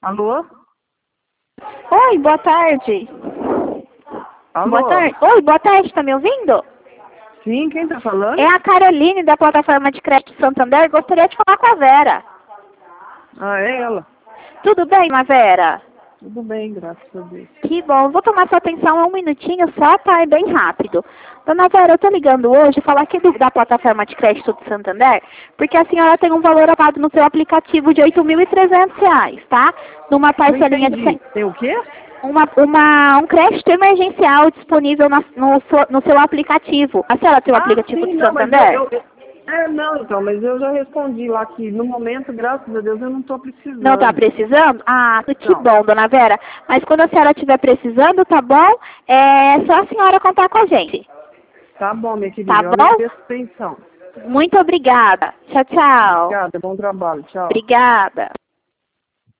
Alô? Oi, boa tarde. Alô? Boa tarde. Oi, boa tarde, tá me ouvindo? Sim, quem tá falando? É a Caroline da plataforma de crédito Santander. Gostaria de falar com a Vera. Ah, é ela. Tudo bem, ma Vera? Tudo bem, graças a Deus. Que bom. Vou tomar sua atenção um minutinho só, tá? É bem rápido. Dona Vera, eu tô ligando hoje falar aqui da plataforma de crédito do Santander, porque a senhora tem um valor aplicado no seu aplicativo de R$ 8.300, tá? Numa Não parcelinha de entendi. Tem o quê? um crédito emergencial disponível no seu aplicativo. A senhora tem o Ah, aplicativo sim, do não, mas Santander? não, então, mas eu já respondi lá que no momento, graças a Deus, eu não tô precisando. Não está precisando? Ah, que Não. bom, dona Vera. Mas quando a senhora estiver precisando, tá bom? É só a senhora contar com a gente. Tá bom, minha querida, Tá eu bom? agradeço a atenção. Muito obrigada. Tchau, tchau. Obrigada, bom trabalho, tchau. Obrigada.